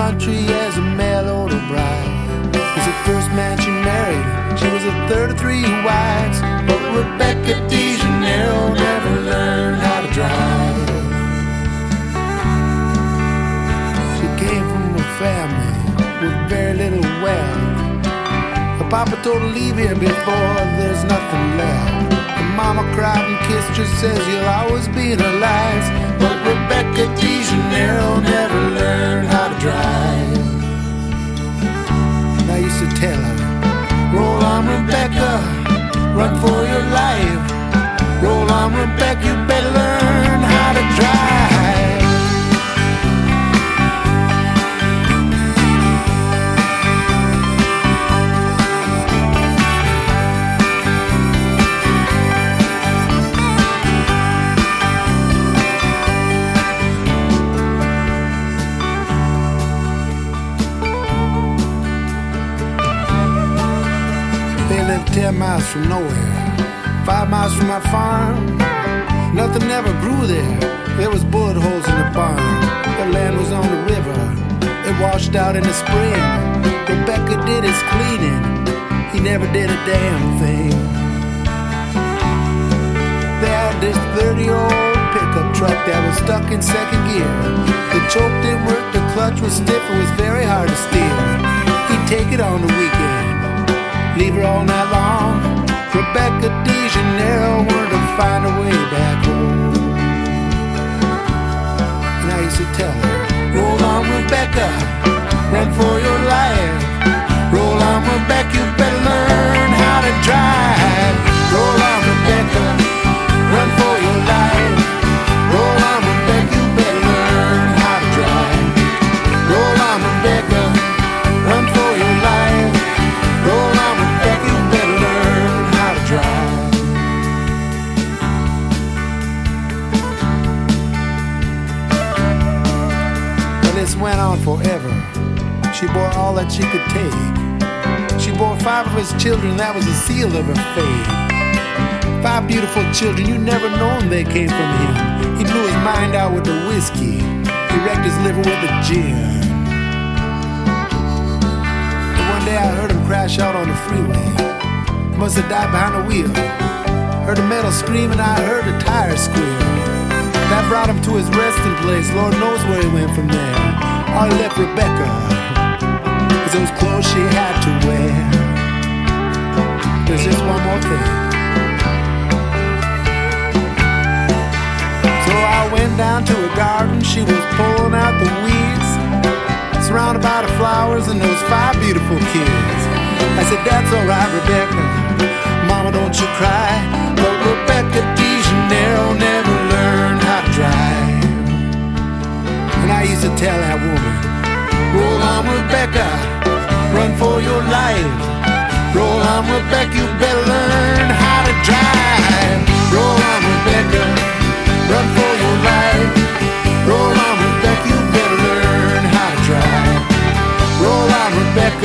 country as a mail-order bride. Was the first man she married. She was the third of three wives. But Rebecca DeJaneiro never learned how to drive. She came from a family with very little wealth. Her papa told her leave here before there's nothing left. Her mama cried and kissed her, says you'll always be in her life. But Rebecca DeJaneiro never learned how to drive. I used to tell her, roll on Rebecca, run for your life. Roll on Rebecca, you better learn how to drive. They lived 10 miles from nowhere, 5 miles from my farm. Nothing ever grew there. There was bullet holes in the barn. The land was on the river. It washed out in the spring. Rebecca did his cleaning. He never did a damn thing. They had this 30-year-old pickup truck that was stuck in second gear. The choke didn't work, the clutch was stiff, it was very hard to steer. He'd take it on the weekend, leave her all night long. Rebecca DeJaneiro wanted to find a way back home. And I used to tell her, roll on Rebecca, run for your life. Roll on Rebecca, you better learn how to drive. Roll on Rebecca, run for your life. Roll on Rebecca, you better learn how to drive. Roll on Rebecca, run for your life. Roll on Rebecca, you better learn how to drive. Well, this went on forever. She bore all that she could take. She bore 5 of his children, that was the seal of her fate. 5 beautiful children, you never known they came from him. He blew his mind out with the whiskey. He wrecked his liver with the gin. One day I heard him crash out on the freeway. He must have died behind the wheel. Heard the metal scream and I heard the tires squeal. That brought him to his resting place. Lord knows where he went from there. All he left Rebecca was those clothes she had to wear. There's just one more thing. So I went down to her garden. She was pulling out the weeds, surrounded by the flowers and those 5 beautiful kids. I said, that's all right, Rebecca, Mama, don't you cry. But Rebecca DeJaneiro never learned how to drive. And I used to tell that woman, roll on Rebecca, run for your life. Roll on Rebecca, you better learn how to drive. Roll on Rebecca, run for your life. Roll on Rebecca, you better learn how to drive. Roll on Rebecca,